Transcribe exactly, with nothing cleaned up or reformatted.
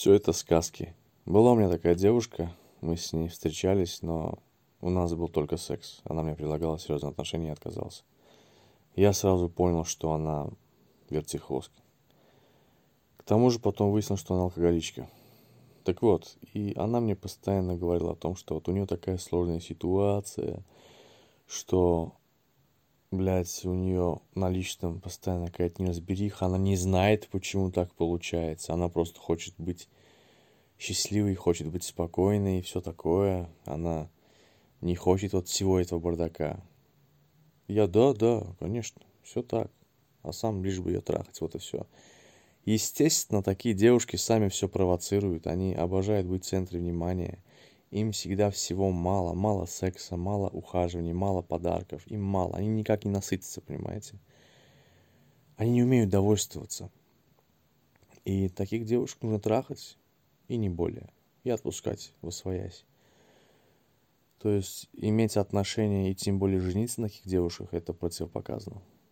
Все это сказки. Была у меня такая девушка, мы с ней встречались, но у нас был только секс. Она мне предлагала серьезные отношения, я отказался. Я сразу понял, что она вертихвостка. К тому же потом выяснилось, что она алкоголичка. Так вот, и она мне постоянно говорила о том, что вот у нее такая сложная ситуация, что, блядь, у нее на личном постоянно какая-то неразбериха, она не знает, почему так получается, она просто хочет быть счастливой, хочет быть спокойной и все такое, она не хочет вот всего этого бардака. Я, да, да, конечно, все так, а сам лишь бы ее трахать, вот и все. Естественно, такие девушки сами все провоцируют, они обожают быть в центре внимания. Им всегда всего мало, мало секса, мало ухаживаний, мало подарков, им мало, они никак не насытятся, понимаете? Они не умеют довольствоваться. И таких девушек нужно трахать, и не более, и отпускать восвоясь. То есть иметь отношения и тем более жениться на таких девушках, это противопоказано.